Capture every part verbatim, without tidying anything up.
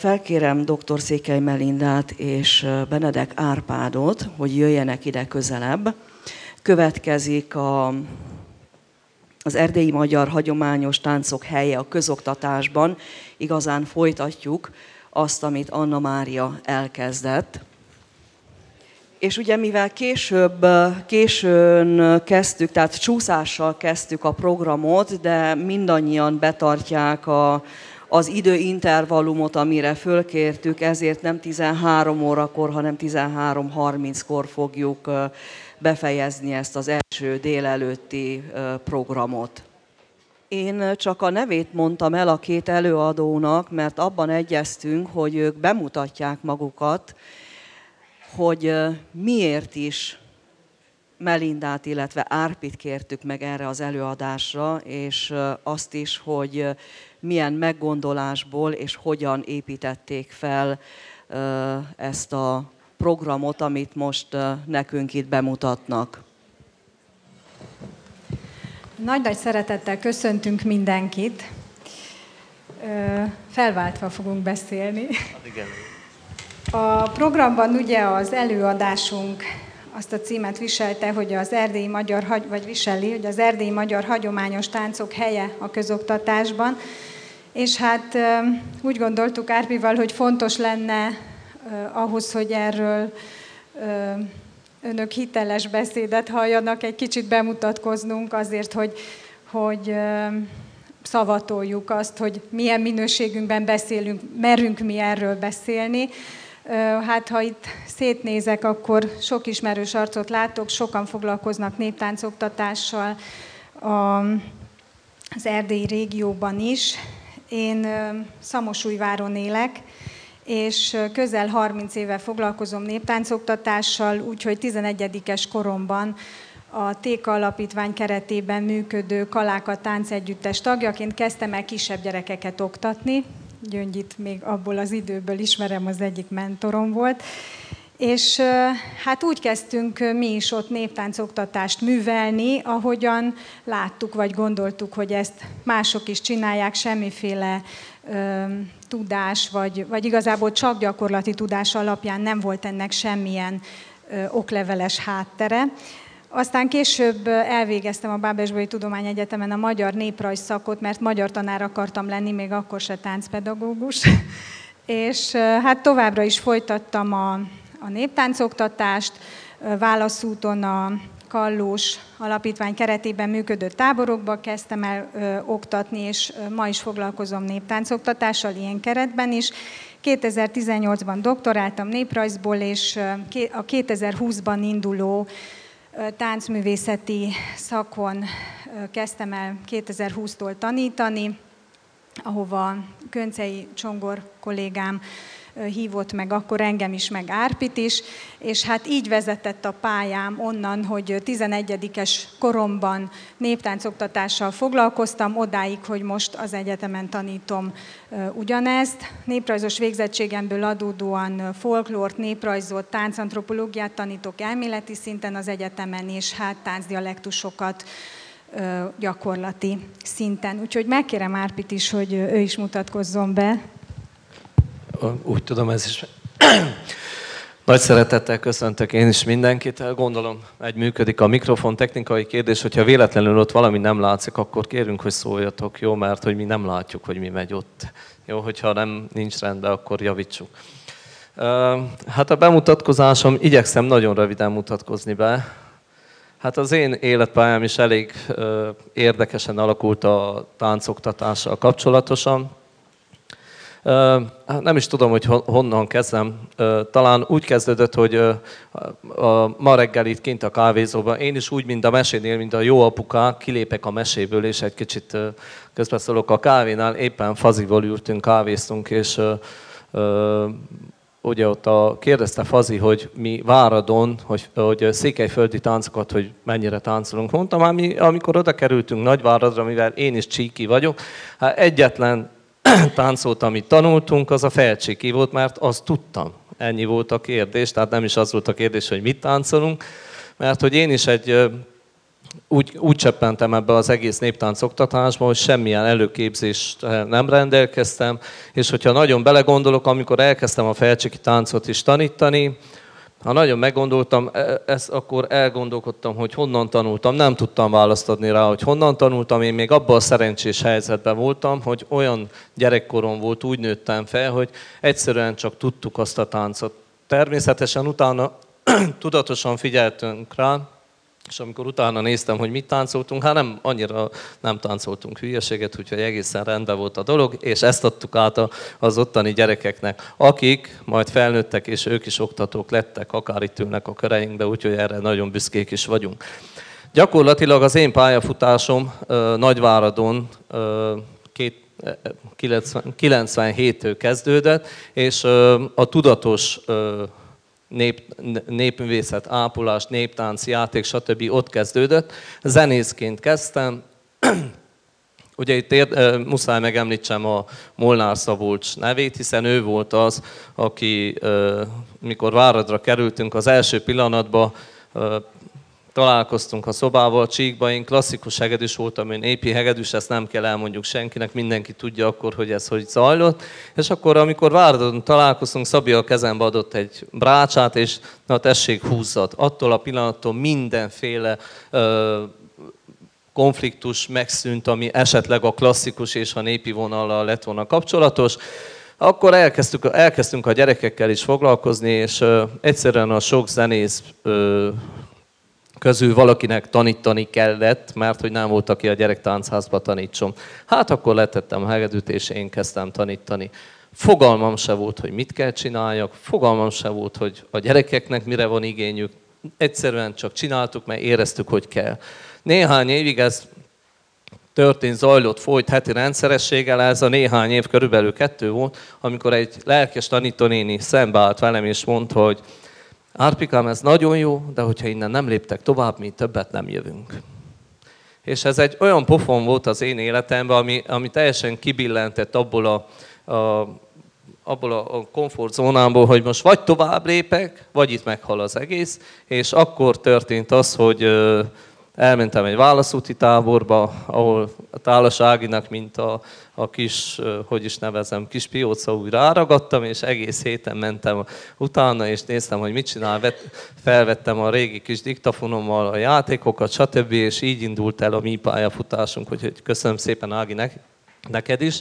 felkérem dr. Székely Melindát és Benedek Árpádot, hogy jöjjenek ide közelebb. Következik a, az erdélyi magyar hagyományos táncok helye a közoktatásban. Igazán folytatjuk azt, amit Anna Mária elkezdett. És ugye mivel később, későn kezdtük, tehát csúszással kezdtük a programot, de mindannyian betartják a, az időintervallumot, amire fölkértük, ezért nem tizenhárom órakor, hanem tizenhárom harminckor fogjuk befejezni ezt az első délelőtti programot. Én csak a nevét mondtam el a két előadónak, mert abban egyeztünk, hogy ők bemutatják magukat, hogy miért is Melindát, illetve Árpit kértük meg erre az előadásra, és azt is, hogy milyen meggondolásból és hogyan építették fel ezt a programot, amit most nekünk itt bemutatnak. Nagy-nagy szeretettel köszöntünk mindenkit. Felváltva fogunk beszélni. Igen. A programban ugye az előadásunk azt a címet viselte, hogy az erdélyi magyar, vagy viseli, hogy az erdélyi magyar hagyományos táncok helye a közoktatásban. És hát úgy gondoltuk Árpival, hogy fontos lenne ahhoz, hogy erről önök hiteles beszédet halljanak, egy kicsit bemutatkoznunk azért, hogy, hogy szavatoljuk azt, hogy milyen minőségünkben beszélünk, merünk mi erről beszélni. Hát ha itt szétnézek, akkor sok ismerős arcot látok, sokan foglalkoznak néptáncoktatással az erdélyi régióban is. Én Szamosújváron élek, és közel harminc éve foglalkozom néptáncoktatással, úgyhogy tizenegyedikes koromban a Téka Alapítvány keretében működő Kaláka táncegyüttes tagjaként kezdtem el kisebb gyerekeket oktatni. Gyöngyit még abból az időből ismerem, az egyik mentorom volt. És hát úgy kezdtünk mi is ott néptáncoktatást művelni, ahogyan láttuk, vagy gondoltuk, hogy ezt mások is csinálják, semmiféle ö, tudás, vagy, vagy igazából csak gyakorlati tudás alapján nem volt ennek semmilyen ö, okleveles háttere. Aztán később elvégeztem a Bábesbolyi Tudományegyetemen a magyar néprajz szakot, mert magyar tanár akartam lenni, még akkor se táncpedagógus. És hát továbbra is folytattam a, a néptáncoktatást, Válaszúton a Kallós Alapítvány keretében működő táborokba kezdtem el ö, oktatni, és ma is foglalkozom néptáncoktatással, ilyen keretben is. kétezer-tizennyolcban doktoráltam néprajzból, és a kétezer-húszban induló táncművészeti szakon kezdtem el kétezer-húsztól tanítani, ahova Göncei Csongor kollégám hívott meg akkor engem is, meg Árpit is, és hát így vezetett a pályám onnan, hogy tizenegyedikes koromban néptáncoktatással foglalkoztam, odáig, hogy most az egyetemen tanítom ugyanezt. Néprajzos végzettségemből adódóan folklort, néprajzot, táncantropológiát tanítok elméleti szinten az egyetemen, és hát táncdialektusokat gyakorlati szinten. Úgyhogy megkérem Árpit is, hogy ő is mutatkozzon be. Úgy tudom, ez is. Nagy szeretettel köszöntök én is mindenkit. Gondolom, egy működik a mikrofon, technikai kérdés, hogyha véletlenül ott valami nem látszik, akkor kérünk, hogy szóljatok, jó? Mert hogy mi nem látjuk, hogy mi megy ott. Jó, hogyha nem nincs rendben, akkor javítsuk. Hát a bemutatkozásom, igyekszem nagyon röviden mutatkozni be. Hát az én életpályám is elég érdekesen alakult a táncoktatással kapcsolatosan. Nem is tudom, hogy honnan kezdem. Talán úgy kezdődött, hogy ma reggel itt kint a kávézóban, én is úgy, mint a mesénél, mint a jó apukák, kilépek a meséből, és egy kicsit közbeszólok a kávénál. Éppen Fazival ültünk, kávéztunk, és ugye ott a, kérdezte Fazi, hogy mi Váradon, hogy, hogy székelyföldi táncokat, hogy mennyire táncolunk. Mondtam, ami, amikor oda kerültünk Nagyváradra, mivel én is csíki vagyok, hát egyetlen táncot, amit tanultunk, az a felcsíki volt, mert azt tudtam. Ennyi volt a kérdés, tehát nem is az volt a kérdés, hogy mit táncolunk, mert hogy én is egy úgy, úgy cseppentem ebbe az egész néptánc oktatásba, hogy semmilyen előképzést nem rendelkeztem, és hogyha nagyon belegondolok, amikor elkezdtem a felcsiki táncot is tanítani, ha nagyon meggondoltam, ezt akkor elgondolkodtam, hogy honnan tanultam, nem tudtam választ adni rá, hogy honnan tanultam, én még abban a szerencsés helyzetben voltam, hogy olyan gyerekkorom volt, úgy nőttem fel, hogy egyszerűen csak tudtuk azt a táncot. Természetesen utána tudatosan figyeltünk rá, és amikor utána néztem, hogy mit táncoltunk, hát nem, annyira nem táncoltunk hülyeséget, úgyhogy egészen rendben volt a dolog, és ezt adtuk át az ottani gyerekeknek, akik majd felnőttek, és ők is oktatók lettek, akár itt ülnek a köreinkbe, úgyhogy erre nagyon büszkék is vagyunk. Gyakorlatilag az én pályafutásom Nagyváradon kilencvenhéttől kezdődött, és a tudatos Nép, népművészet, ápolás, néptánc, játék, stb. Ott kezdődött. Zenészként kezdtem. Ugye itt ér, muszáj megemlítsem a Molnár Szabolcs nevét, hiszen ő volt az, aki, mikor Váradra kerültünk, az első pillanatban találkoztunk a szobával, Csíkba, én klasszikus hegedűs voltam, én népi hegedűs, ezt nem kell elmondjuk senkinek, mindenki tudja akkor, hogy ez hogy zajlott. És akkor, amikor Váradon találkoztunk, Szabi a kezembe adott egy brácsát, és na tessék, húzzad. Attól a pillanattól mindenféle ö, konfliktus megszűnt, ami esetleg a klasszikus és a népi vonallal lett volna kapcsolatos. Akkor elkezdtük, elkezdtünk a gyerekekkel is foglalkozni, és ö, egyszerűen a sok zenész ö, közül valakinek tanítani kellett, mert hogy nem volt, aki a gyerektáncházba tanítson. Hát akkor letettem a hegedűt, és én kezdtem tanítani. Fogalmam se volt, hogy mit kell csináljak, fogalmam se volt, hogy a gyerekeknek mire van igényük. Egyszerűen csak csináltuk, mert éreztük, hogy kell. Néhány évig ez történt, zajlott, folyt heti rendszerességgel, ez a néhány év körülbelül kettő volt, amikor egy lelkes tanítónéni szembeállt velem, és mondta, hogy Árpikám, ez nagyon jó, de hogyha innen nem léptek tovább, mi többet nem jövünk. És ez egy olyan pofon volt az én életemben, ami, ami teljesen kibillentett abból a, a, abból a komfortzónámból, hogy most vagy tovább lépek, vagy itt meghal az egész. És akkor történt az, hogy elmentem egy válaszúti táborba, ahol a Tálas Áginak, mint a, a kis, hogy is nevezem, kis pióca úgy ráragadtam, és egész héten mentem utána, és néztem, hogy mit csinál, felvettem a régi kis diktafonommal a játékokat, stb., és így indult el a mi pályafutásunk, úgyhogy köszönöm szépen, Ági, neked is.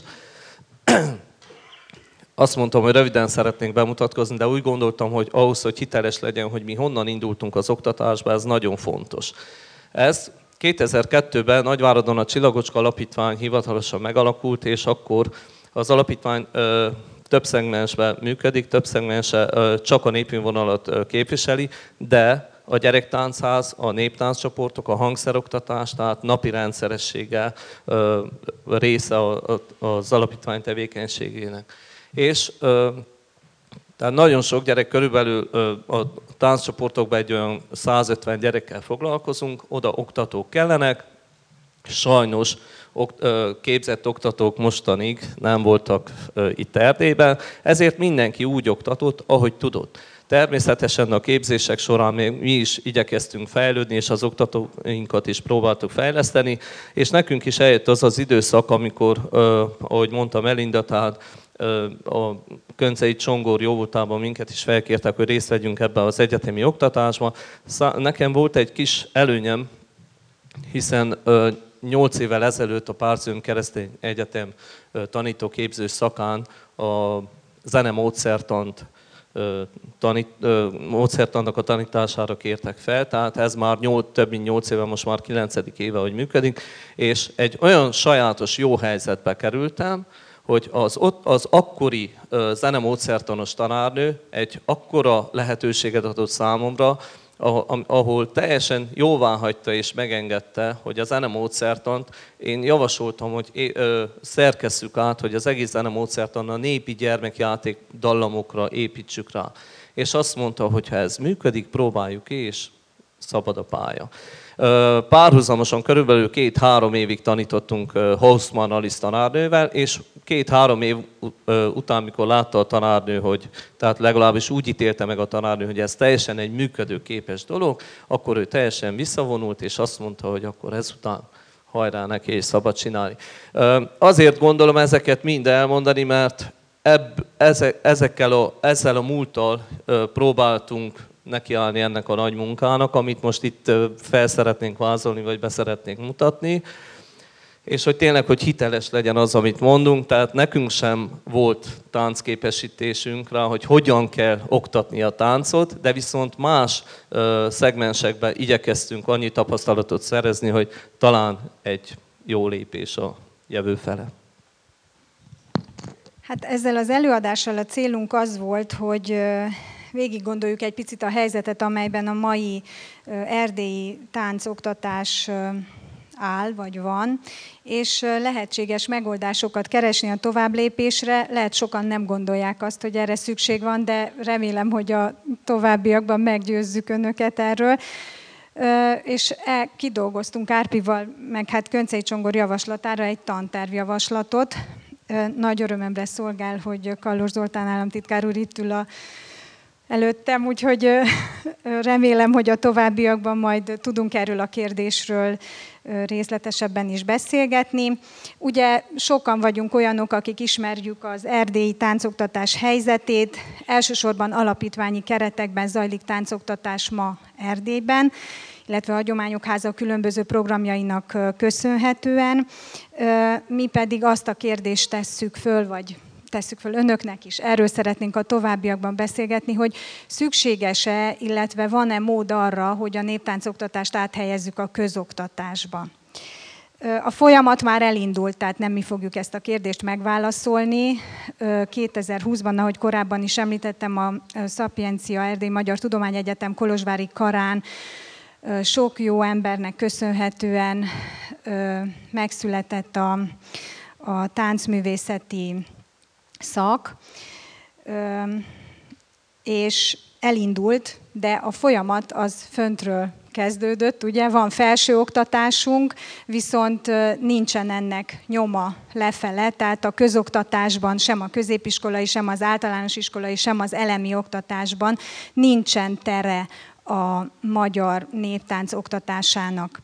Azt mondtam, hogy röviden szeretnénk bemutatkozni, de úgy gondoltam, hogy ahhoz, hogy hiteles legyen, hogy mi honnan indultunk az oktatásba, ez nagyon fontos. Ez kétezer-kettőben Nagyváradon a Csillagocska Alapítvány hivatalosan megalakult, és akkor az alapítvány ö, több szegmensben működik, több szegmense ö, csak a népművonalat ö, képviseli, de a gyerektánchaz, a néptánccsoportok, a hangszeroktatás, tehát napi rendszerességgel ö, része a, a, az alapítvány tevékenységének. És ö, tehát nagyon sok gyerek, körülbelül a tánccsoportokban egy olyan százötven gyerekkel foglalkozunk, oda oktatók kellenek, sajnos képzett oktatók mostanig nem voltak itt Erdélyben, ezért mindenki úgy oktatott, ahogy tudott. Természetesen a képzések során még mi is igyekeztünk fejlődni, és az oktatóinkat is próbáltuk fejleszteni, és nekünk is eljött az az időszak, amikor, ahogy mondta Melinda, tehát a Köncei Csongor jóvoltában minket is felkértek, hogy részt vegyünk ebbe az egyetemi oktatásba. Nekem volt egy kis előnyem, hiszen nyolc évvel ezelőtt a Párzőn Keresztény Egyetem tanítóképző szakán a zenemódszertant Tanít, módszertannak a tanítására kértek fel, tehát ez már nyolc, több mint nyolc éve, most már kilencedik éve, hogy működik, és egy olyan sajátos jó helyzetbe kerültem, hogy az, ott, az akkori zenemódszertanos tanárnő egy akkora lehetőséget adott számomra, ahol teljesen jóváhagyta és megengedte, hogy a zenemódszertant, én javasoltam, hogy szerkesszük át, hogy az egész zenemódszertan a népi gyermekjáték dallamokra építsük rá. És azt mondta, hogy ha ez működik, próbáljuk ki, és szabad a pálya. Párhuzamosan körülbelül két-három évig tanítottunk Hausmann Alice tanárnővel, és két-három év után, mikor látta a tanárnő, hogy, tehát legalábbis úgy ítélte meg a tanárnő, hogy ez teljesen egy működőképes dolog, akkor ő teljesen visszavonult, és azt mondta, hogy akkor ezután hajrá neki, és szabad csinálni. Azért gondolom ezeket mind elmondani, mert ebb, ezekkel a, ezzel a múlttal próbáltunk nekiállni ennek a nagy munkának, amit most itt fel szeretnénk vázolni, vagy be szeretnénk mutatni, és hogy tényleg, hogy hiteles legyen az, amit mondunk, tehát nekünk sem volt táncképesítésünk rá, hogy hogyan kell oktatni a táncot, de viszont más uh, szegmensekben igyekeztünk annyi tapasztalatot szerezni, hogy talán egy jó lépés a jövő fele. Hát ezzel az előadással a célunk az volt, hogy végig gondoljuk egy picit a helyzetet, amelyben a mai erdélyi táncoktatás áll, vagy van, és lehetséges megoldásokat keresni a továbblépésre. Lehet sokan nem gondolják azt, hogy erre szükség van, de remélem, hogy a továbbiakban meggyőzzük önöket erről. És kidolgoztunk Árpival, meg hát Köncei Csongor javaslatára egy tantervjavaslatot. Nagy örömömre szolgál, hogy Kallos Zoltán államtitkár úr itt ül a előttem, úgyhogy remélem, hogy a továbbiakban majd tudunk erről a kérdésről részletesebben is beszélgetni. Ugye sokan vagyunk olyanok, akik ismerjük az erdélyi táncoktatás helyzetét. Elsősorban alapítványi keretekben zajlik táncoktatás ma Erdélyben, illetve a Hagyományok Háza különböző programjainak köszönhetően. Mi pedig azt a kérdést tesszük föl, vagy tesszük föl önöknek is. Erről szeretnénk a továbbiakban beszélgetni, hogy szükséges-e, illetve van-e mód arra, hogy a néptáncoktatást áthelyezzük a közoktatásba. A folyamat már elindult, tehát nem mi fogjuk ezt a kérdést megválaszolni. kétezer-húszban, ahogy korábban is említettem, a Szapiencia Erdély Magyar Tudományegyetem Kolozsvári karán sok jó embernek köszönhetően megszületett a, a táncművészeti szak, és elindult, de a folyamat az föntről kezdődött, ugye van felsőoktatásunk, viszont nincsen ennek nyoma lefele, tehát a közoktatásban, sem a középiskolai, sem az általános iskolai, sem az elemi oktatásban nincsen tere a magyar néptánc oktatásának.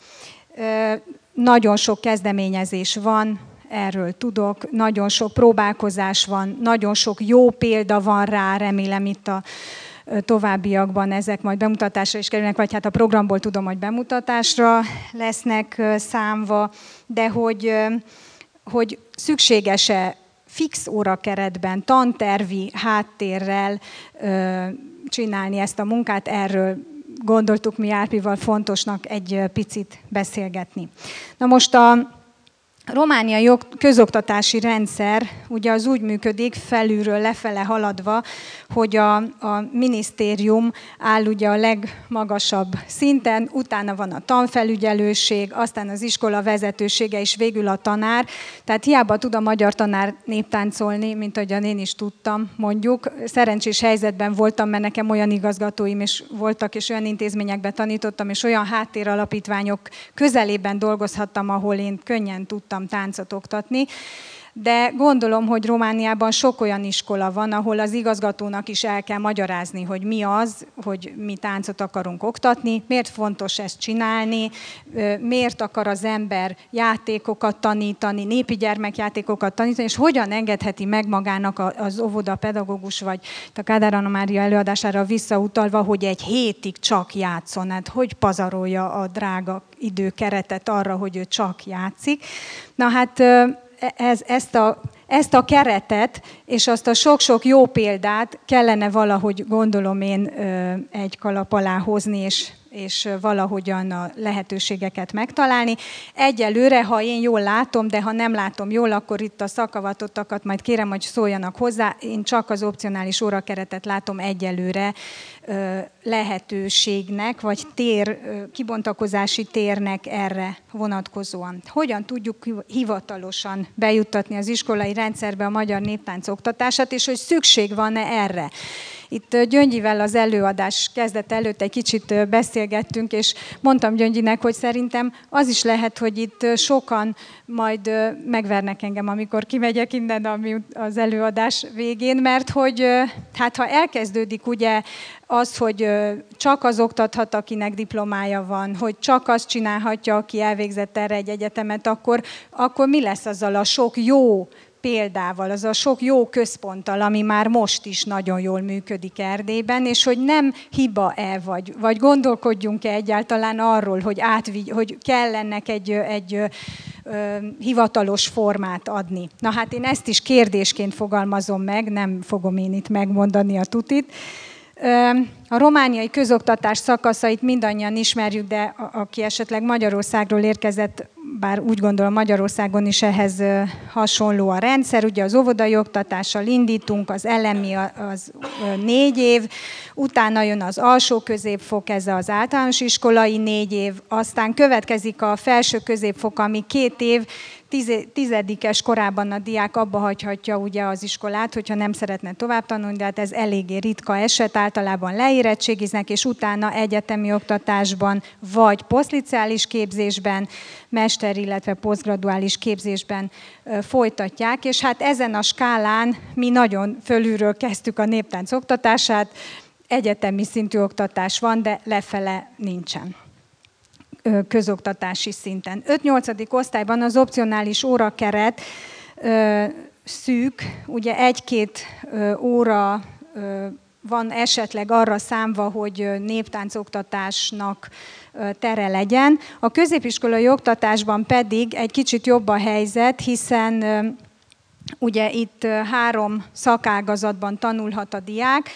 Nagyon sok kezdeményezés van, erről tudok, nagyon sok próbálkozás van, nagyon sok jó példa van rá, remélem itt a továbbiakban ezek majd bemutatásra is kerülnek, vagy hát a programból tudom, hogy bemutatásra lesznek számva, de hogy, hogy szükséges-e fix órakeretben, tantervi háttérrel csinálni ezt a munkát, erről gondoltuk mi Árpival fontosnak egy picit beszélgetni. Na most a romániai közoktatási rendszer ugye az úgy működik, felülről lefele haladva, hogy a, a minisztérium áll ugye a legmagasabb szinten, utána van a tanfelügyelőség, aztán az iskola vezetősége és végül a tanár. Tehát hiába tud a magyar tanár néptáncolni, mint ahogyan én is tudtam, mondjuk. Szerencsés helyzetben voltam, mert nekem olyan igazgatóim is voltak, és olyan intézményekben tanítottam, és olyan háttéralapítványok közelében dolgozhattam, ahol én könnyen tudtam táncot oktatni, de gondolom, hogy Romániában sok olyan iskola van, ahol az igazgatónak is el kell magyarázni, hogy mi az, hogy mi táncot akarunk oktatni, miért fontos ezt csinálni, miért akar az ember játékokat tanítani, népi gyermekjátékokat tanítani, és hogyan engedheti meg magának az óvodapedagógus, vagy a Kádár Anna Mária előadására visszautalva, hogy egy hétig csak játszon, hát hogy pazarolja a drága időkeretet arra, hogy ő csak játszik. Na hát ez, ezt, a, ezt a keretet és azt a sok-sok jó példát kellene valahogy, gondolom én, egy kalap alá hozni, és, és valahogyan a lehetőségeket megtalálni. Egyelőre, ha én jól látom, de ha nem látom jól, akkor itt a szakavatottakat majd kérem, hogy szóljanak hozzá. Én csak az opcionális órakeretet látom egyelőre lehetőségnek, vagy tér, kibontakozási térnek erre vonatkozóan. Hogyan tudjuk hivatalosan bejuttatni az iskolai rendszerbe a magyar néptánc oktatását, és hogy szükség van-e erre? Itt Gyöngyivel az előadás kezdete előtt egy kicsit beszélgettünk, és mondtam Gyöngyinek, hogy szerintem az is lehet, hogy itt sokan majd megvernek engem, amikor kimegyek innen az előadás végén, mert hogy hát ha elkezdődik ugye az, hogy csak az oktathat, akinek diplomája van, hogy csak azt csinálhatja, aki elvégzett erre egy egyetemet, akkor, akkor mi lesz azzal a sok jó példával, az a sok jó központtal, ami már most is nagyon jól működik Erdélyben, és hogy nem hiba-e, vagy, vagy gondolkodjunk-e egyáltalán arról, hogy, átvigy, hogy kell ennek egy, egy ö, ö, hivatalos formát adni. Na hát én ezt is kérdésként fogalmazom meg, nem fogom én itt megmondani a tutit. A romániai közoktatás szakaszait mindannyian ismerjük, de aki esetleg Magyarországról érkezett, bár úgy gondolom Magyarországon is ehhez hasonló a rendszer, ugye az óvodai oktatással indítunk, az elemi az négy év, utána jön az alsó középfok, ez az általános iskolai négy év, aztán következik a felső középfok, ami két év, tizedikes korában a diák abba hagyhatja ugye az iskolát, hogyha nem szeretne tovább tanulni, de hát ez eléggé ritka eset, általában leérettségiznek, és utána egyetemi oktatásban, vagy posztliceális képzésben, mester, illetve posztgraduális képzésben folytatják, és hát ezen a skálán mi nagyon fölülről kezdtük a néptánc oktatását, egyetemi szintű oktatás van, de lefele nincsen közoktatási szinten. öt-nyolcadik osztályban az opcionális órakeret ö, szűk, ugye egy-két ö, óra ö, van esetleg arra számva, hogy néptáncoktatásnak tere legyen. A középiskolai oktatásban pedig egy kicsit jobb a helyzet, hiszen ö, ugye itt három szakágazatban tanulhat a diák,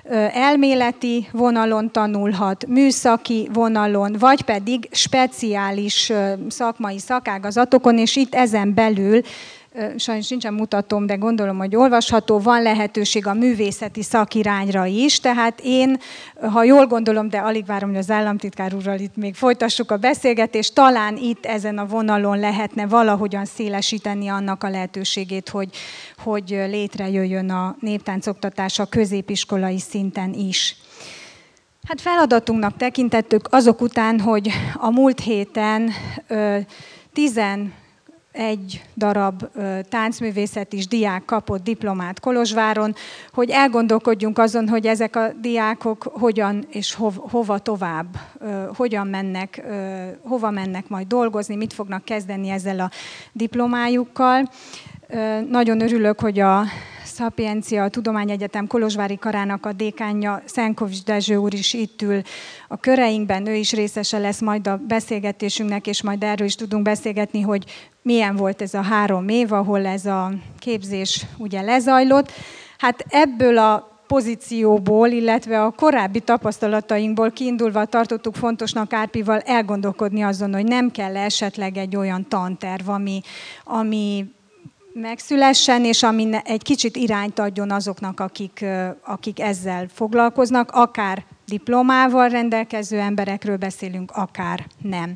elméleti vonalon tanulhat, műszaki vonalon, vagy pedig speciális szakmai szakágazatokon, és itt ezen belül, sajnos nincsen mutatom, de gondolom, hogy olvasható, van lehetőség a művészeti szakirányra is, tehát én, ha jól gondolom, de alig várom, hogy az államtitkár úrral itt még folytassuk a beszélgetést, talán itt ezen a vonalon lehetne valahogyan szélesíteni annak a lehetőségét, hogy, hogy létrejöjjön a néptáncoktatás a középiskolai szinten is. Hát feladatunknak tekintettük azok után, hogy a múlt héten ö, tizen egy darab táncművészet is diák kapott diplomát Kolozsváron, hogy elgondolkodjunk azon, hogy ezek a diákok hogyan és hova tovább, hogyan mennek, hova mennek majd dolgozni, mit fognak kezdeni ezzel a diplomájukkal. Nagyon örülök, hogy a Szapiencia, a Tudományegyetem Kolozsvári Karának a dékánja, Szenkovics Dezső úr is itt ül a köreinkben, ő is részese lesz majd a beszélgetésünknek, és majd erről is tudunk beszélgetni, hogy milyen volt ez a három év, ahol ez a képzés ugye lezajlott. Hát ebből a pozícióból, illetve a korábbi tapasztalatainkból kiindulva tartottuk fontosnak Árpival elgondolkodni azon, hogy nem kell esetleg egy olyan tanterv, ami, ami megszülessen, és ami egy kicsit irányt adjon azoknak, akik, akik ezzel foglalkoznak, akár diplomával rendelkező emberekről beszélünk, akár nem.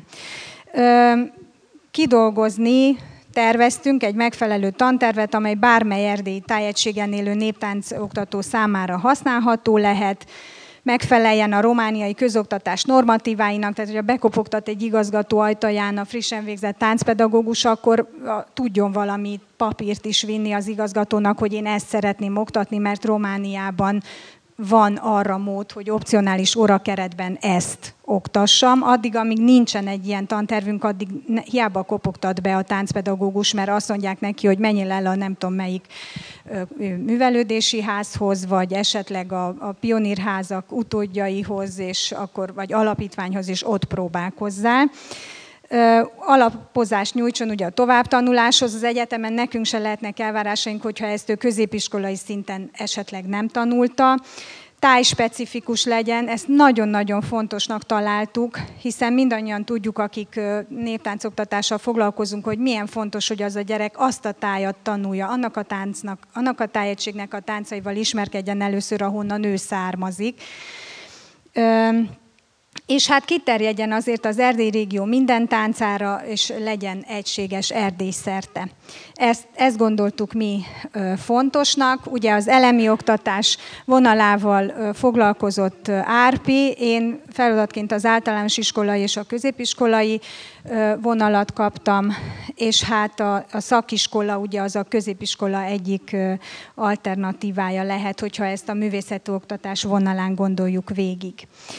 Kidolgozni terveztünk egy megfelelő tantervet, amely bármely erdélyi tájegységen élő néptáncoktató számára használható lehet, megfeleljen a romániai közoktatás normatíváinak, tehát hogyha bekopogtat egy igazgató ajtaján a frissen végzett táncpedagógus, akkor tudjon valami papírt is vinni az igazgatónak, hogy én ezt szeretném oktatni, mert Romániában van arra mód, hogy opcionális órakeretben ezt oktassam. Addig, amíg nincsen egy ilyen tantervünk, addig hiába kopogtat be a táncpedagógus, mert azt mondják neki, hogy menjél el a nem tudom melyik művelődési házhoz, vagy esetleg a, a pionírházak utódjaihoz, és akkor, vagy alapítványhoz, és ott próbálkozzál. Alapozást nyújtson ugye a továbbtanuláshoz. Az egyetemen nekünk se lehetnek elvárásaink, hogyha ezt ő középiskolai szinten esetleg nem tanulta. Tájspecifikus legyen, ezt nagyon-nagyon fontosnak találtuk, hiszen mindannyian tudjuk, akik néptáncoktatással foglalkozunk, hogy milyen fontos, hogy az a gyerek azt a tájat tanulja, annak a táncnak, annak a tájegységnek a táncaival ismerkedjen először, ahonnan ő származik. és hát kiterjedjen azért az Erdély régió minden táncára, és legyen egységes Erdély szerte. Ezt, ezt gondoltuk mi fontosnak. Ugye az elemi oktatás vonalával foglalkozott Árpi, én feladatként az általános iskolai és a középiskolai vonalat kaptam, és hát a, a szakiskola ugye az a középiskola egyik alternatívája lehet, hogyha ezt a művészeti oktatás vonalán gondoljuk végig.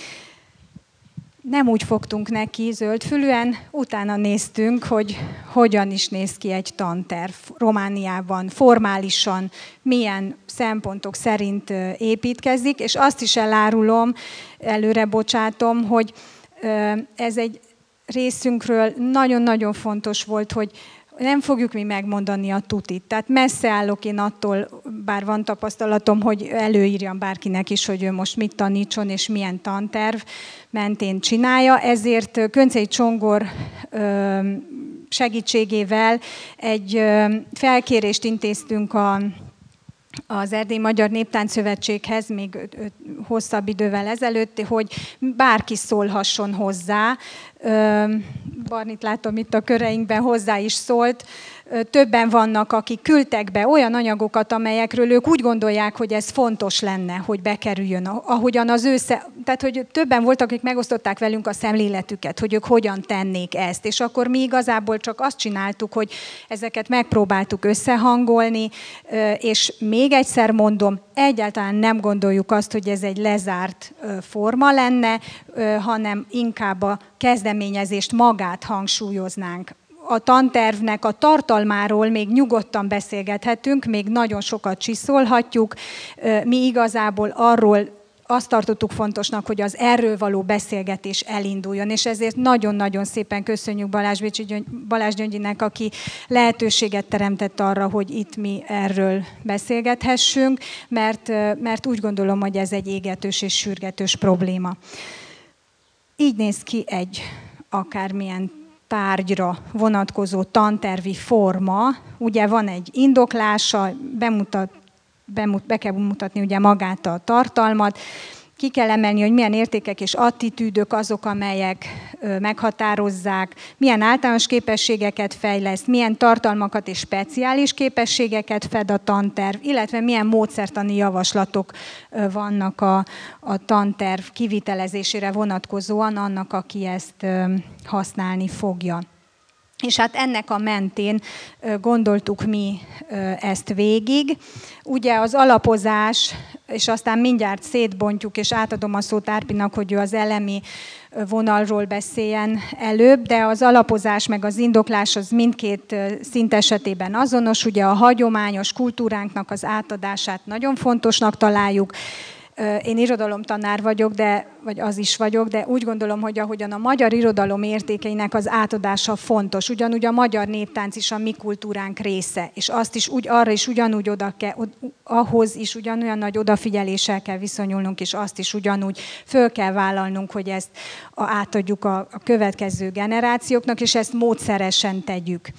Nem úgy fogtunk neki zöldfülűen, utána néztünk, hogy hogyan is néz ki egy tanterv Romániában, formálisan, milyen szempontok szerint építkezik, és azt is elárulom, előre bocsátom, hogy ez egy részünkről nagyon-nagyon fontos volt, hogy nem fogjuk mi megmondani a tutit. Tehát messze állok én attól, bár van tapasztalatom, hogy előírjam bárkinek is, hogy ő most mit tanítson és milyen tanterv mentén csinálja. Ezért Köncei Csongor segítségével egy felkérést intéztünk a az Erdélyi Magyar Néptáncszövetséghez még hosszabb idővel ezelőtt, hogy bárki szólhasson hozzá. Barnit látom itt a köreinkben, hozzá is szólt. Többen vannak, akik küldtek be olyan anyagokat, amelyekről ők úgy gondolják, hogy ez fontos lenne, hogy bekerüljön. Ahogyan az ősze, tehát hogy többen voltak, akik megosztották velünk a szemléletüket, hogy ők hogyan tennék ezt. És akkor mi igazából csak azt csináltuk, hogy ezeket megpróbáltuk összehangolni, és még egyszer mondom, egyáltalán nem gondoljuk azt, hogy ez egy lezárt forma lenne, hanem inkább a kezdeményezést magát hangsúlyoznánk. A tantervnek a tartalmáról még nyugodtan beszélgethetünk, még nagyon sokat csiszolhatjuk. Mi igazából arról azt tartottuk fontosnak, hogy az erről való beszélgetés elinduljon, és ezért nagyon-nagyon szépen köszönjük Balázs, Balázs Gyöngyinek, aki lehetőséget teremtett arra, hogy itt mi erről beszélgethessünk, mert, mert úgy gondolom, hogy ez egy égetős és sürgetős probléma. Így néz ki egy akármilyen tárgyra vonatkozó tantervi forma. Ugye van egy indoklása, bemutat, bemut, be kell mutatni ugye magát a tartalmat, ki kell emelni, hogy milyen értékek és attitűdök azok, amelyek meghatározzák, milyen általános képességeket fejleszt, milyen tartalmakat és speciális képességeket fed a tanterv, illetve milyen módszertani javaslatok vannak a, a tanterv kivitelezésére vonatkozóan annak, aki ezt használni fogja. És hát ennek a mentén gondoltuk mi ezt végig. Ugye az alapozás, és aztán mindjárt szétbontjuk, és átadom a szót Árpinak, hogy ő az elemi vonalról beszéljen előbb, de az alapozás meg az indoklás az mindkét szint esetében azonos. Ugye a hagyományos kultúránknak az átadását nagyon fontosnak találjuk. Én irodalomtanár vagyok, de, vagy az is vagyok, de úgy gondolom, hogy ahogyan a magyar irodalom értékeinek az átadása fontos, ugyanúgy a magyar néptánc is a mi kultúránk része, és azt is úgy, arra is ugyanúgy oda kell, ahhoz is ugyanolyan nagy odafigyeléssel kell viszonyulnunk, és azt is ugyanúgy föl kell vállalnunk, hogy ezt átadjuk a, a következő generációknak, és ezt módszeresen tegyük.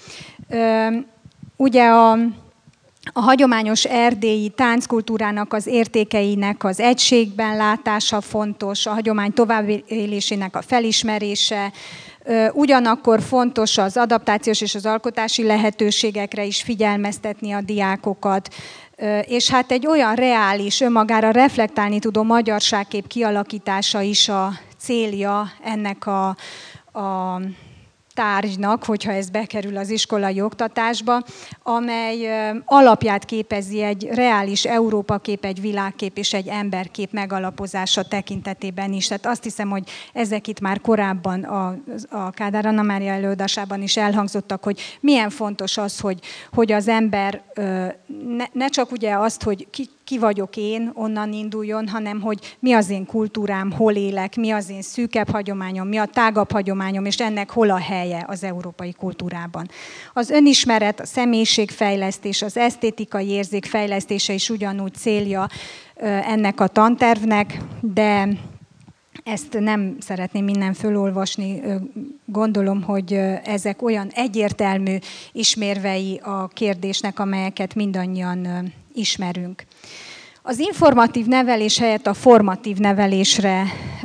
Ugye a A hagyományos erdélyi tánckultúrának az értékeinek az egységben látása fontos, a hagyomány továbbélésének a felismerése, ugyanakkor fontos az adaptációs és az alkotási lehetőségekre is figyelmeztetni a diákokat, és hát egy olyan reális, önmagára reflektálni tudó magyarságkép kialakítása is a célja ennek a, a tárgynak, hogyha ez bekerül az iskolai oktatásba, amely alapját képezi egy reális Európakép, egy világkép és egy emberkép megalapozása tekintetében is. Tehát azt hiszem, hogy ezek itt már korábban a, a Kádár Anna Mária előadásában is elhangzottak, hogy milyen fontos az, hogy, hogy az ember ne, ne csak ugye azt, hogy ki, ki vagyok én, onnan induljon, hanem hogy mi az én kultúrám, hol élek, mi az én szűkebb hagyományom, mi a tágabb hagyományom, és ennek hol a helye az európai kultúrában. Az önismeret, a személyiségfejlesztés, az esztétikai érzék fejlesztése is ugyanúgy célja ennek a tantervnek, de ezt nem szeretném innen fölolvasni. Gondolom, hogy ezek olyan egyértelmű ismérvei a kérdésnek, amelyeket mindannyian ismerünk. Az informatív nevelés helyett a formatív nevelésre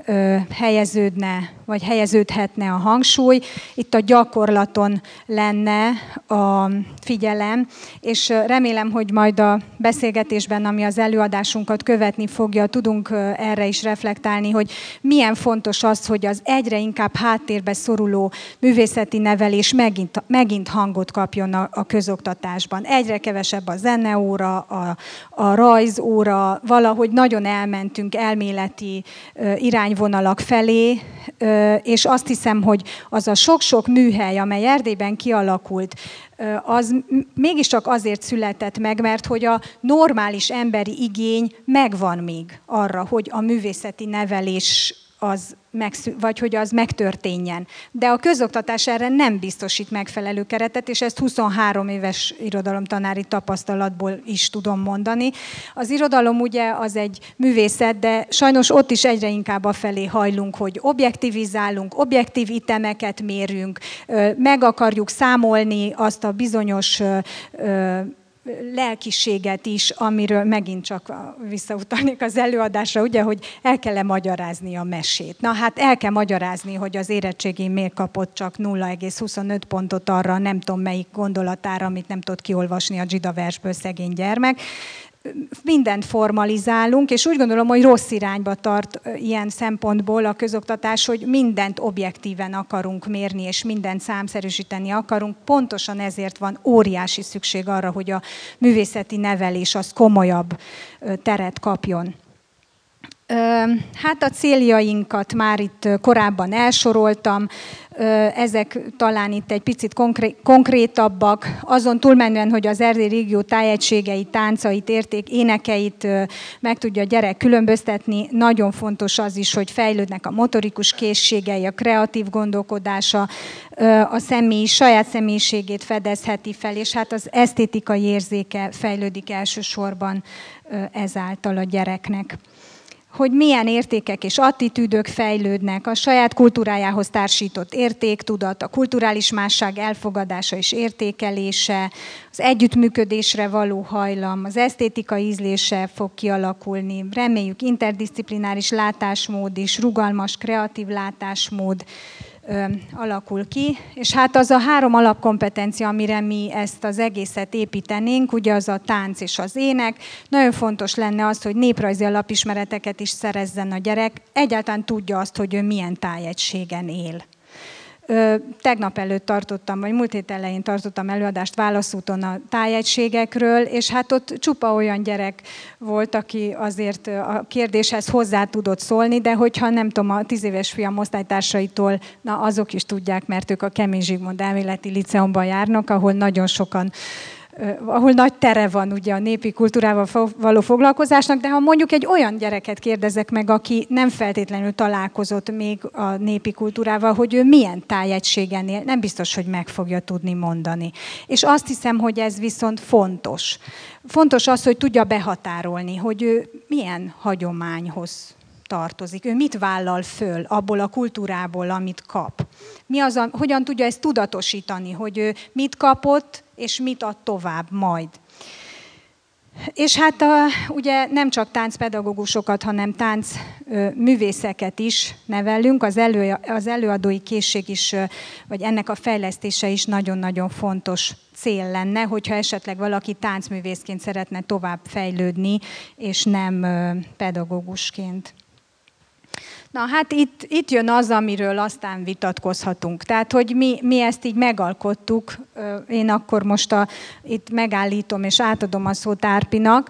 helyeződne, vagy helyeződhetne a hangsúly. Itt a gyakorlaton lenne a figyelem, és remélem, hogy majd a beszélgetésben, ami az előadásunkat követni fogja, tudunk erre is reflektálni, hogy milyen fontos az, hogy az egyre inkább háttérbe szoruló művészeti nevelés megint, megint hangot kapjon a, a közoktatásban. Egyre kevesebb a zeneóra, a, a rajzóra, valahogy nagyon elmentünk elméleti irányvonalak felé, és azt hiszem, hogy az a sok-sok műhely, amely Erdélyben kialakult, az mégiscsak azért született meg, mert hogy a normális emberi igény megvan még arra, hogy a művészeti nevelés az megszü- vagy hogy az megtörténjen. De a közoktatás erre nem biztosít megfelelő keretet, és ezt huszonhárom éves irodalomtanári tapasztalatból is tudom mondani. Az irodalom ugye az egy művészet, de sajnos ott is egyre inkább afelé hajlunk, hogy objektivizálunk, objektív itemeket mérünk, meg akarjuk számolni azt a bizonyos lelkiséget is, amiről megint csak visszautalnék az előadásra, ugye, hogy el kell-e magyarázni a mesét. Na hát el kell magyarázni, hogy az érettségén miért kapott csak nulla egész huszonöt pontot arra, nem tudom melyik gondolatára, amit nem tudott kiolvasni a Zsida versből szegény gyermek. Mindent formalizálunk, és úgy gondolom, hogy rossz irányba tart ilyen szempontból a közoktatás, hogy mindent objektíven akarunk mérni, és mindent számszerűsíteni akarunk. Pontosan ezért van óriási szükség arra, hogy a művészeti nevelés az komolyabb teret kapjon. Hát a céljainkat már itt korábban elsoroltam, ezek talán itt egy picit konkrétabbak, azon túlmenően, hogy az Erdély régió tájegységeit, táncait, érték, énekeit meg tudja a gyerek különböztetni. Nagyon fontos az is, hogy fejlődnek a motorikus készségei, a kreatív gondolkodása, a személy saját személyiségét fedezheti fel, és hát az esztétikai érzéke fejlődik elsősorban ezáltal a gyereknek. Hogy milyen értékek és attitűdök fejlődnek, a saját kultúrájához társított értéktudat, a kulturális másság elfogadása és értékelése, az együttműködésre való hajlam, az esztétikai ízlése fog kialakulni, reméljük interdisziplináris látásmód is, rugalmas, kreatív látásmód Ö, alakul ki, és hát az a három alapkompetencia, amire mi ezt az egészet építenénk, ugye az a tánc és az ének. Nagyon fontos lenne az, hogy néprajzi alapismereteket is szerezzen a gyerek, egyáltalán tudja azt, hogy ő milyen tájegységen él. Ö, tegnap előtt tartottam, vagy múlt hét elején tartottam előadást Válaszúton a tájegységekről, és hát ott csupa olyan gyerek volt, aki azért a kérdéshez hozzá tudott szólni, de hogyha nem tudom, a tíz éves fiam osztálytársaitól, na azok is tudják, mert ők a Kemény Zsigmond Elméleti Liceumban járnak, ahol nagyon sokan ahol nagy tere van ugye a népi kultúrával való foglalkozásnak, de ha mondjuk egy olyan gyereket kérdezek meg, aki nem feltétlenül találkozott még a népi kultúrával, hogy ő milyen tájegységen él, nem biztos, hogy meg fogja tudni mondani. És azt hiszem, hogy ez viszont fontos. Fontos az, hogy tudja behatárolni, hogy ő milyen hagyományhoz tartozik, ő mit vállal föl abból a kultúrából, amit kap. Mi az a, hogyan tudja ezt tudatosítani, hogy ő mit kapott, és mit ad tovább majd. És hát a, ugye nem csak táncpedagógusokat, hanem táncművészeket is nevelünk, az, elő, az előadói készség is, vagy ennek a fejlesztése is nagyon-nagyon fontos cél lenne, hogyha esetleg valaki táncművészként szeretne tovább fejlődni, és nem pedagógusként. Na hát itt, itt jön az, amiről aztán vitatkozhatunk. Tehát, hogy mi, mi ezt így megalkottuk, én akkor most a, itt megállítom és átadom a szót Árpinak.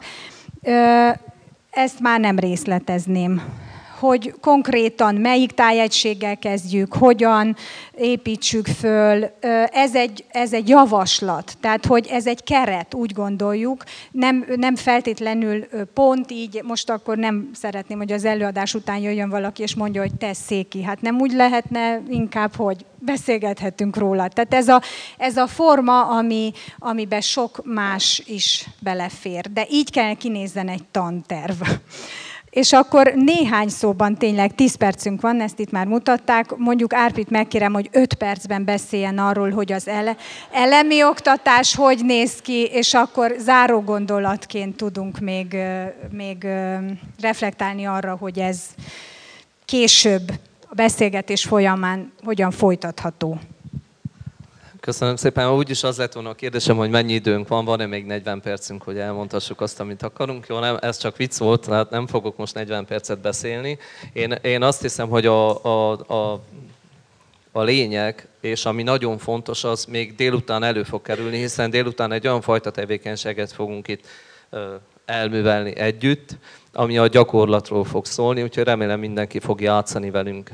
Ezt már nem részletezném. Hogy konkrétan melyik tájegységgel kezdjük, hogyan építsük föl. Ez egy, ez egy javaslat, tehát hogy ez egy keret, úgy gondoljuk, nem, nem feltétlenül pont így, most akkor nem szeretném, hogy az előadás után jöjjön valaki és mondja, hogy tesszék ki. Hát nem úgy lehetne inkább, hogy beszélgethetünk róla. Tehát ez a, ez a forma, ami, amiben sok más is belefér. De így kell kinézzen egy tanterv. És akkor néhány szóban tényleg tíz percünk van, ezt itt már mutatták. Mondjuk Árpit megkérem, hogy öt percben beszéljen arról, hogy az ele, elemi oktatás hogy néz ki, és akkor záró gondolatként tudunk még, még reflektálni arra, hogy ez később a beszélgetés folyamán hogyan folytatható. Köszönöm szépen. Úgyis az lett volna a kérdésem, hogy mennyi időnk van, van-e még negyven percünk, hogy elmondhassuk azt, amit akarunk. Jó, nem, ez csak vicc volt, tehát nem fogok most negyven percet beszélni. Én, én azt hiszem, hogy a, a, a, a lényeg, és ami nagyon fontos, az még délután elő fog kerülni, hiszen délután egy olyan fajta tevékenységet fogunk itt elművelni együtt, ami a gyakorlatról fog szólni, úgyhogy remélem mindenki fog játszani velünk.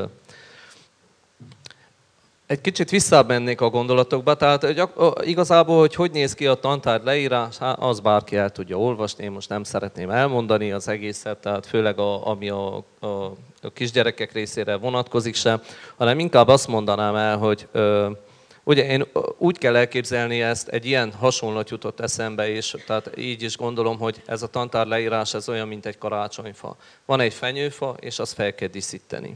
Egy kicsit visszamennék a gondolatokba, tehát igazából, hogy hogy néz ki a tantárgy leírás, az bárki el tudja olvasni, én most nem szeretném elmondani az egészet, tehát főleg a, ami a, a, a kisgyerekek részére vonatkozik sem, hanem inkább azt mondanám el, hogy ö, ugye én úgy kell elképzelni ezt, egy ilyen hasonlat jutott eszembe, és tehát így is gondolom, hogy ez a tantárgy leírás, ez olyan, mint egy karácsonyfa. Van egy fenyőfa, és azt fel kell díszíteni.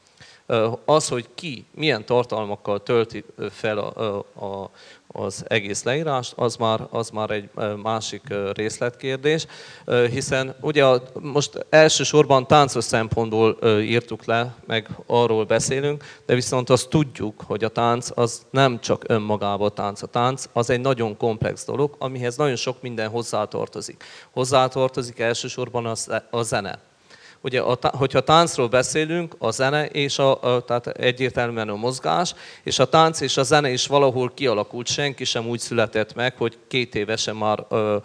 Az, hogy ki milyen tartalmakkal tölti fel a, a, az egész leírást, az már, az már egy másik részletkérdés, hiszen ugye a, most elsősorban táncos szempontból írtuk le, meg arról beszélünk, de viszont azt tudjuk, hogy a tánc az nem csak önmagában tánc. A tánc az egy nagyon komplex dolog, amihez nagyon sok minden hozzátartozik. Hozzátartozik elsősorban a, a zene. Ugye, hogyha táncról beszélünk, a zene és a, a, tehát egyértelműen a mozgás, és a tánc és a zene is valahol kialakult. Senki sem úgy született meg, hogy két évesen már ö,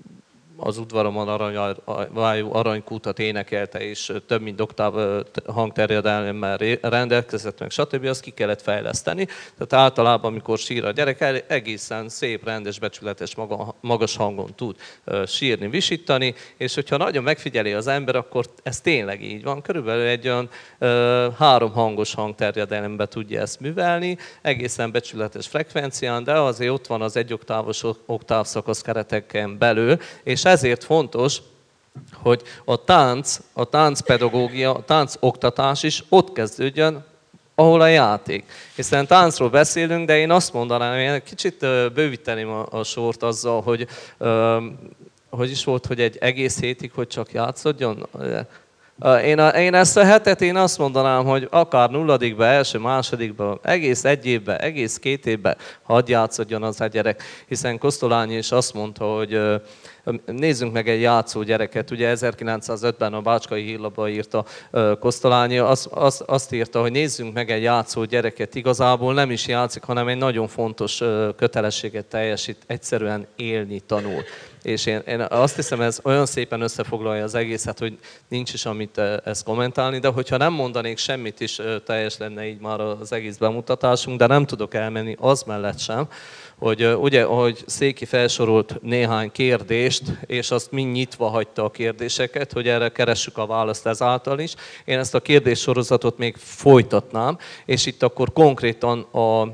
az udvaromon arany, aranykútat énekelte, és több mint oktáv hangterjedelemmel rendelkezett meg, stb. Azt ki kellett fejleszteni. Tehát általában, amikor sír a gyerek, egészen szép, rendes, becsületes, magas hangon tud sírni, visítani, és hogyha nagyon megfigyeli az ember, akkor ez tényleg így van. Körülbelül egy olyan három hangos hangterjedelemben tudja ezt művelni, egészen becsületes frekvencián, de azért ott van az egy oktávos oktávszakasz kereteken belül, és ezért fontos, hogy a tánc, a táncpedagógia, a táncoktatás is ott kezdődjön, ahol a játék. Hiszen táncról beszélünk, de én azt mondanám, én kicsit bővíteném a, a sort azzal, hogy hogy is volt, hogy egy egész hétig, hogy csak játszodjon. Én, a, én ezt a hetet én azt mondanám, hogy akár nulladikba, első, másodikba, egész egy évben, egész két évben hadd játszodjon az a gyerek. Hiszen Kosztolányi is azt mondta, hogy nézzünk meg egy játszó gyereket. Ugye ezerkilencszázötben a Bácskai Hírlapban írta Kosztolányi, azt, azt, azt írta, hogy nézzünk meg egy játszó gyereket. Igazából nem is játszik, hanem egy nagyon fontos kötelességet teljesít, egyszerűen élni tanul. És én, én azt hiszem, ez olyan szépen összefoglalja az egészet, hogy nincs is amit ezt kommentálni, de hogyha nem mondanék semmit is, teljes lenne így már az egész bemutatásunk, de nem tudok elmenni az mellett sem, hogy ugye, ahogy Széki felsorolt néhány kérdést, és azt mind nyitva hagyta a kérdéseket, hogy erre keressük a választ ezáltal is. Én ezt a kérdéssorozatot még folytatnám, és itt akkor konkrétan a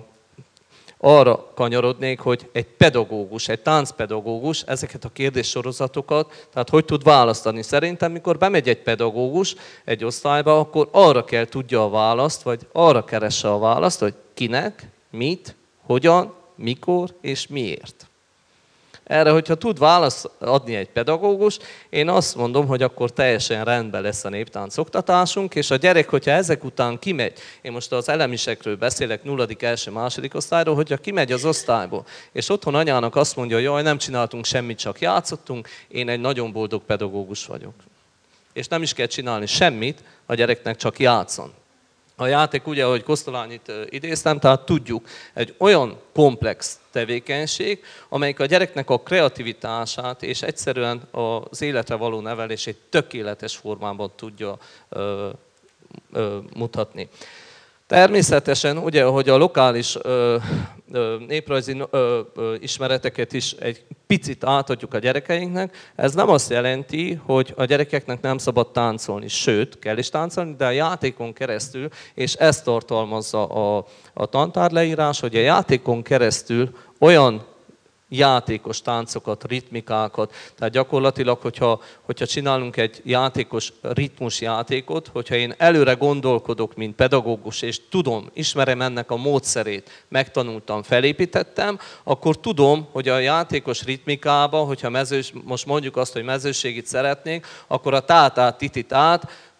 arra kanyarodnék, hogy egy pedagógus, egy táncpedagógus ezeket a kérdéssorozatokat, tehát hogy tud választani. Szerintem, mikor bemegy egy pedagógus egy osztályba, akkor arra kell tudja a választ, vagy arra keresse a választ, hogy kinek, mit, hogyan, mikor és miért. Erre, hogyha tud választ adni egy pedagógus, én azt mondom, hogy akkor teljesen rendben lesz a néptánc oktatásunk, és a gyerek, hogyha ezek után kimegy, én most az elemisekről beszélek, nulladik, első, második osztályról, hogyha kimegy az osztályból, és otthon anyának azt mondja, hogy jaj, nem csináltunk semmit, csak játszottunk, én egy nagyon boldog pedagógus vagyok. És nem is kell csinálni semmit, a gyereknek csak játszon. A játék ugye, ahogy Kosztolányit idéztem, tehát tudjuk, egy olyan komplex tevékenység, amelyik a gyereknek a kreativitását és egyszerűen az életre való nevelését tökéletes formában tudja ö, ö, mutatni. Természetesen, ugye, hogy a lokális ö, ö, néprajzi ö, ö, ismereteket is egy picit átadjuk a gyerekeinknek, ez nem azt jelenti, hogy a gyerekeknek nem szabad táncolni, sőt, kell is táncolni, de a játékon keresztül, és ezt tartalmazza a, a tantárgyleírás, hogy a játékon keresztül olyan játékos táncokat, ritmikákat. Tehát gyakorlatilag, hogyha, hogyha csinálunk egy játékos ritmusjátékot, hogyha én előre gondolkodok, mint pedagógus, és tudom, ismerem ennek a módszerét, megtanultam, felépítettem, akkor tudom, hogy a játékos ritmikába, hogyha mezős, most mondjuk azt, hogy mezőségit szeretnék, akkor a tátát, tititát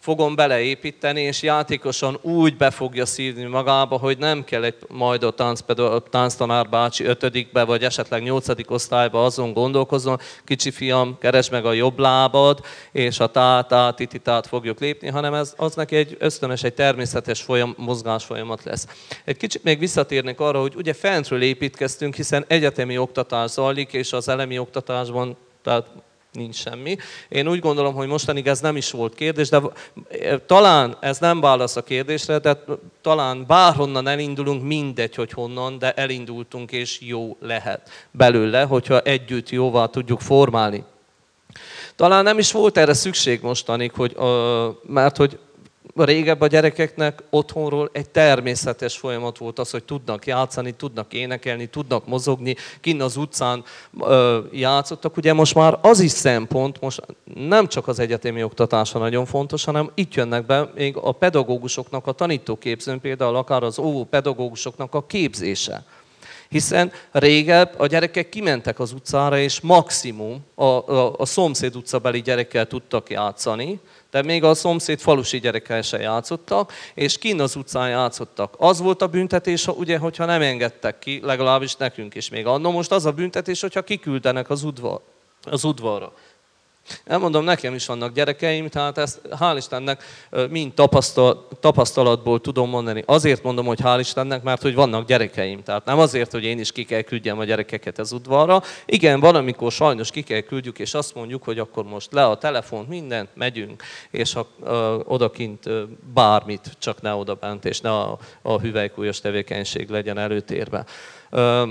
fogom beleépíteni, és játékosan úgy be fogja szívni magába, hogy nem kell egy majd a tánctanár bácsi ötödikbe, vagy esetleg nyolcadik osztályba azon gondolkozzon, kicsi fiam, keresd meg a jobb lábad, és a tá-tá, tititát fogjuk lépni, hanem ez az neki egy ösztönös, egy természetes folyam, mozgás folyamat lesz. Egy kicsit még visszatérnék arra, hogy ugye fentről építkeztünk, hiszen egyetemi oktatás zajlik, és az elemi oktatásban, tehát nincs semmi. Én úgy gondolom, hogy mostanig ez nem is volt kérdés, de talán ez nem válasz a kérdésre, de talán bárhonnan elindulunk, mindegy, hogy honnan, de elindultunk, és jó lehet belőle, hogyha együtt jóvá tudjuk formálni. Talán nem is volt erre szükség mostanig, hogy, mert hogy régebb a gyerekeknek otthonról egy természetes folyamat volt az, hogy tudnak játszani, tudnak énekelni, tudnak mozogni, kinn az utcán ö, játszottak. Ugye most már az is szempont, most nem csak az egyetemi oktatása nagyon fontos, hanem itt jönnek be még a pedagógusoknak, a tanítóképzőn, például akár az óvópedagógusoknak a képzése. Hiszen régebb a gyerekek kimentek az utcára, és maximum a, a, a szomszéd utcabeli gyerekkel tudtak játszani, de még a szomszéd falusi gyerekkel se játszottak, és kinn az utcán játszottak. Az volt a büntetés, ugye, hogyha nem engedtek ki, legalábbis nekünk is még annó. Most az a büntetés, hogyha kiküldenek az, udvar, az udvarra. Elmondom, nekem is vannak gyerekeim, tehát ezt hál' Istennek mind tapasztal, tapasztalatból tudom mondani. Azért mondom, hogy hál' Istennek, mert hogy vannak gyerekeim. Tehát nem azért, hogy én is ki kell küldjem a gyerekeket az udvarra. Igen, valamikor sajnos ki kell küldjük, és azt mondjuk, hogy akkor most le a telefont, mindent, megyünk, és ha ö, odakint ö, bármit, csak ne odabent, és ne a, a hüvelykújos tevékenység legyen előtérben. Ö,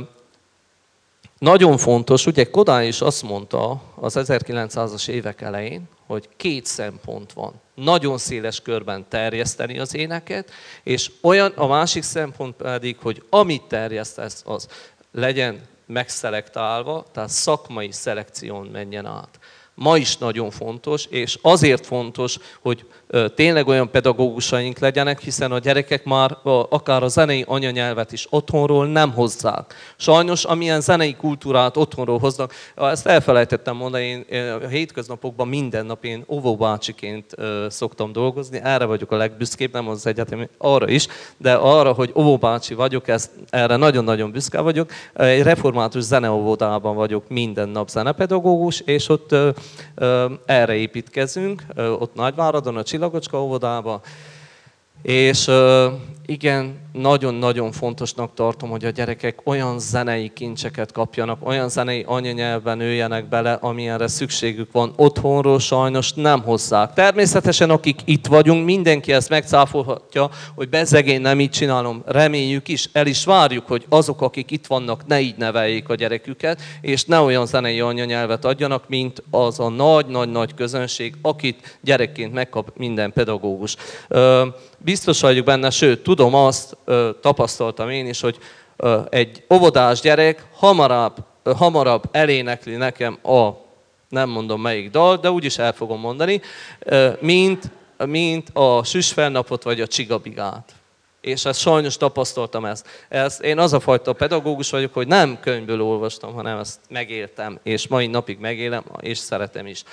Nagyon fontos, ugye Kodály is azt mondta az ezerkilencszázas évek elején, hogy két szempont van. Nagyon széles körben terjeszteni az éneket, és olyan a másik szempont pedig, hogy amit terjesztesz, az legyen megszelektálva, tehát szakmai szelekción menjen át. Ma is nagyon fontos, és azért fontos, hogy tényleg olyan pedagógusaink legyenek, hiszen a gyerekek már akár a zenei anyanyelvet is otthonról nem hozzák. Sajnos, amilyen zenei kultúrát otthonról hoznak, ezt elfelejtettem mondani, én a hétköznapokban minden nap én óvóbácsiként szoktam dolgozni, erre vagyok a legbüszkébb, nem az egyetem, arra is, de arra, hogy óvóbácsi vagyok, ezt, erre nagyon-nagyon büszke vagyok. Egy református zeneóvodában vagyok minden nap zenepedagógus, és ott erre építkezünk, ott Nagyváradon, a Csillagocska óvodába, és igen, nagyon-nagyon fontosnak tartom, hogy a gyerekek olyan zenei kincseket kapjanak, olyan zenei anyanyelvben nőjenek bele, amilyenre szükségük van. Otthonról sajnos nem hozzák. Természetesen, akik itt vagyunk, mindenki ezt megcáfolhatja, hogy bezegén nem így csinálom. Reméljük is, el is várjuk, hogy azok, akik itt vannak, ne így neveljék a gyereküket, és ne olyan zenei anyanyelvet adjanak, mint az a nagy-nagy-nagy közönség, akit gyerekként megkap minden pedagógus. Biztos vagyok benne, sőt, tudom azt, tapasztaltam én is, hogy egy óvodás gyerek hamarabb, hamarabb elénekli nekem a, nem mondom melyik dal, de úgyis el fogom mondani, mint, mint a Süsfelnapot vagy a Csigabigát. És ezt sajnos tapasztaltam ezt. ezt. Én az a fajta pedagógus vagyok, hogy nem könyvből olvastam, hanem ezt megéltem, és mai napig megélem, és szeretem is.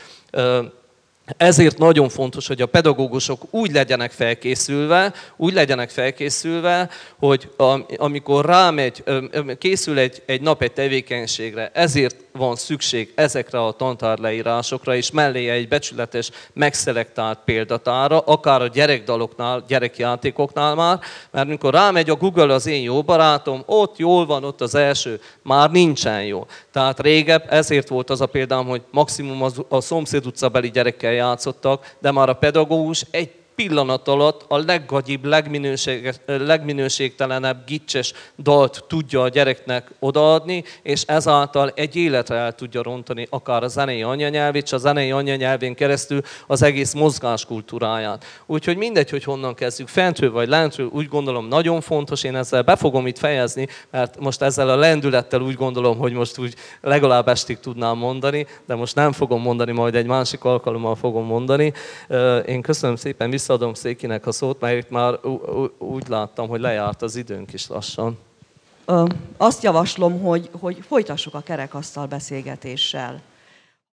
Ezért nagyon fontos, hogy a pedagógusok úgy legyenek felkészülve, úgy legyenek felkészülve, hogy amikor rámegy, készül egy, egy nap egy tevékenységre, ezért van szükség ezekre a tantárleírásokra, és mellé egy becsületes, megszelektált példatára, akár a gyerekdaloknál, gyerekjátékoknál már, mert amikor rámegy a Google az én jó barátom, ott jól van, ott az első, már nincsen jó. Tehát régebb ezért volt az a példám, hogy maximum az, a szomszéd utcabeli gyerekkel játszottak, de már a pedagógus egy pillanat alatt a leggagyibb, legminőségtelenebb, gicses dalt tudja a gyereknek odaadni, és ezáltal egy életre el tudja rontani akár a zenei anyanyelvét, és a zenei anyanyelvén keresztül az egész mozgáskultúráját. Úgyhogy mindegy, hogy honnan kezdjük, fentről vagy lentről, úgy gondolom nagyon fontos, én ezzel be fogom itt fejezni, mert most ezzel a lendülettel úgy gondolom, hogy most úgy legalább estig tudnám mondani, de most nem fogom mondani, majd egy másik alkalommal fogom mondani. Én köszönöm szépen, visszaadom Székinek a szót, mert itt már úgy láttam, hogy lejárt az időnk is lassan. Azt javaslom, hogy, hogy folytassuk a kerekasztal beszélgetéssel.